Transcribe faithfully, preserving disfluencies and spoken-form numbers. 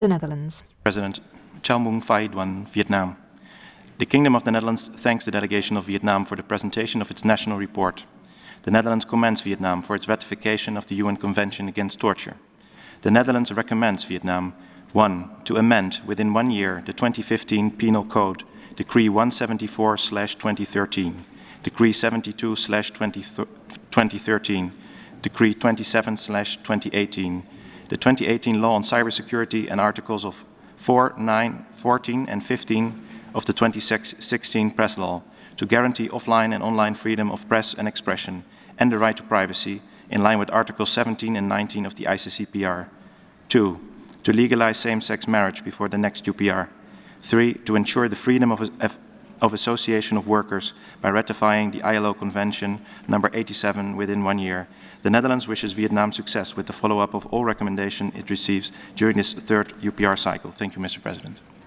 The Netherlands. President Chau Mung Phai Duan, Vietnam. The Kingdom of the Netherlands thanks the delegation of Vietnam for the presentation of its national report. The Netherlands commends Vietnam for its ratification of the U N Convention Against Torture. The Netherlands recommends Vietnam, one, to amend within one year the twenty fifteen Penal Code, Decree one seventy-four slash twenty thirteen, Decree seventy-two slash twenty thirteen, Decree twenty-seven slash twenty eighteen, the twenty eighteen Law on Cybersecurity and Articles of four, nine, fourteen and fifteen of the twenty sixteen Press Law to guarantee offline and online freedom of press and expression and the right to privacy in line with Articles seventeen and nineteen of the I C C P R. Two, to legalize same-sex marriage before the next U P R. Three, to ensure the freedom of, of, of association of workers by ratifying the I L O Convention number eighty-seven within one year. The Netherlands wishes Vietnam success with the follow-up of all recommendations it receives during this third U P R cycle. Thank you, Mister President.